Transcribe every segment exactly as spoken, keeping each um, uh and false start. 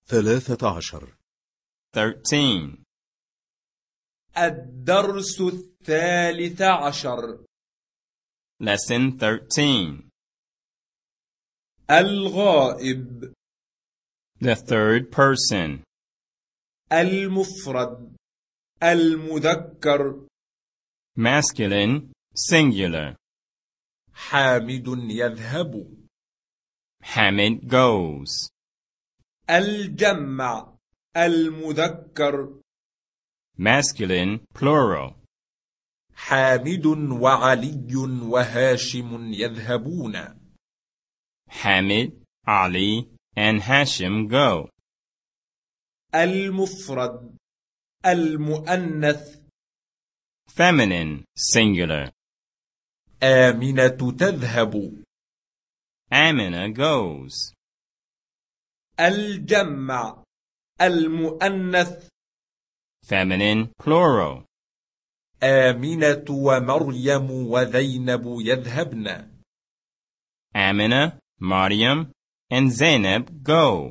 ثلاثة عشر. thirteen. الدرس الثالث عشر. Lesson thirteen. الغائب. The third person. المفرد. المذكر. Masculine, singular. حامد يذهب. Hamid goes. الجمع. المذكر. Masculine, plural. حامد وعلي وهاشم يذهبون. Hamid, Ali, and Hashim go. المفرد. المؤنث. Feminine, singular. آمنة تذهب. Amina goes. الجمع. المؤنث. Feminine, plural. آمنة ومريم وذينب يذهبن. Amina, Maryam, and Zainab go.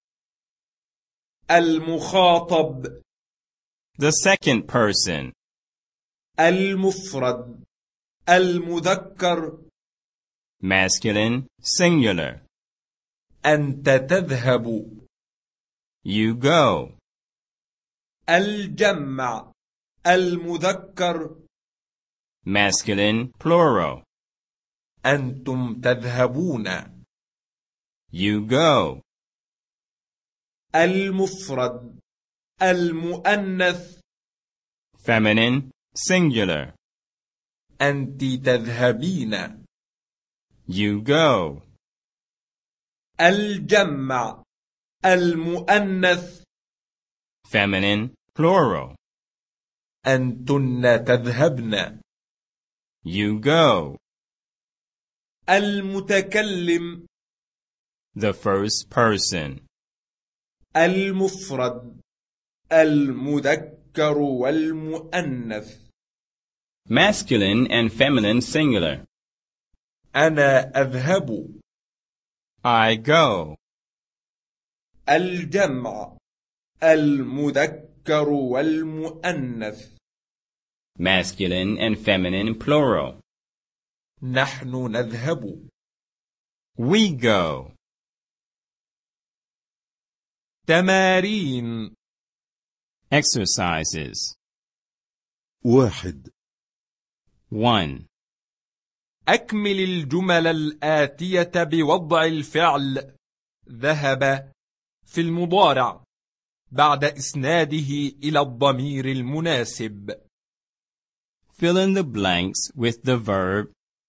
المخاطب. The second person. المفرد. المذكر. Masculine, singular. أنت تذهب. You go. الجمع. المذكر. Masculine, plural. أنتم تذهبون. You go. المفرد. المؤنث. Feminine, singular. أنت تذهبين. You go. الجمع. المؤنث. Feminine, plural. أنتن تذهبن. You go. المتكلم. The first person. المفرد. المذكر والمؤنث. Masculine and feminine, singular. أنا أذهب. I go. الجمع. المذكر والمؤنث. Masculine and feminine, plural. نحن نذهب. We go. تمارين. Exercises. واحد. one. أكمل الجمل الآتية بوضع الفعل ذهب في المضارع بعد إسناده إلى الضمير المناسب. Fill in the blanks with the verb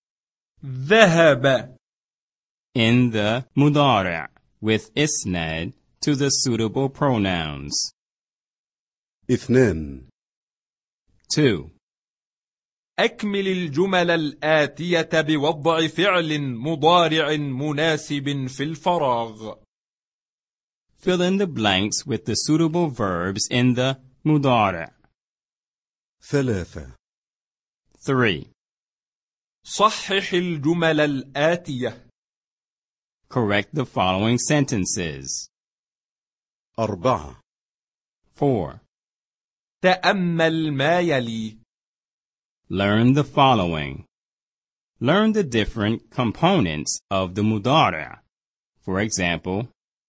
ذهب in the mudari' with isnad to the suitable pronouns. اثنان. two. أكمل الجمل الآتية بوضع فعل مضارع مناسب في الفراغ. Fill in the blanks with the suitable verbs in the mudari'. ثلاثة. three. صحح الجمل الآتية. Correct the following sentences. أربعة. four. تأمل ما يلي. Learn the following. Learn the different components of the mudari'. For example,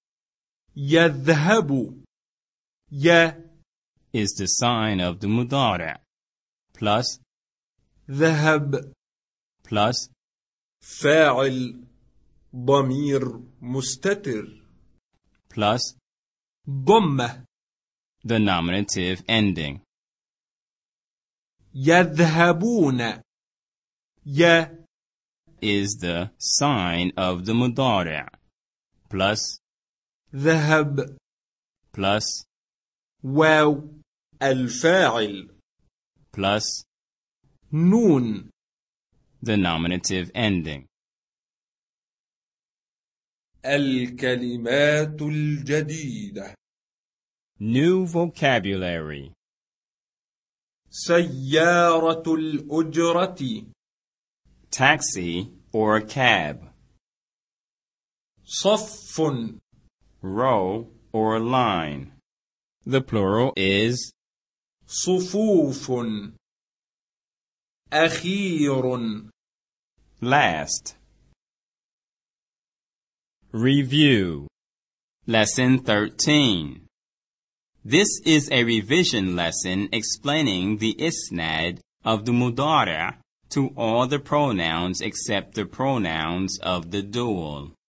يذهب. ي is the sign of the mudari', plus ذهب plus فاعل ضمير مستتر plus ضمة the nominative ending. يذهبون. ي is the sign of the mudari', plus ذهب plus واو الفاعل plus نون the nominative ending. الكلمات الجديدة. New vocabulary. سيارة الأجرة. Taxi or cab. صف. Row or line. The plural is صفوف. أخير. last. Review. Lesson thirteen. This is a revision lesson explaining the isnad of the mudari' to all the pronouns except the pronouns of the dual.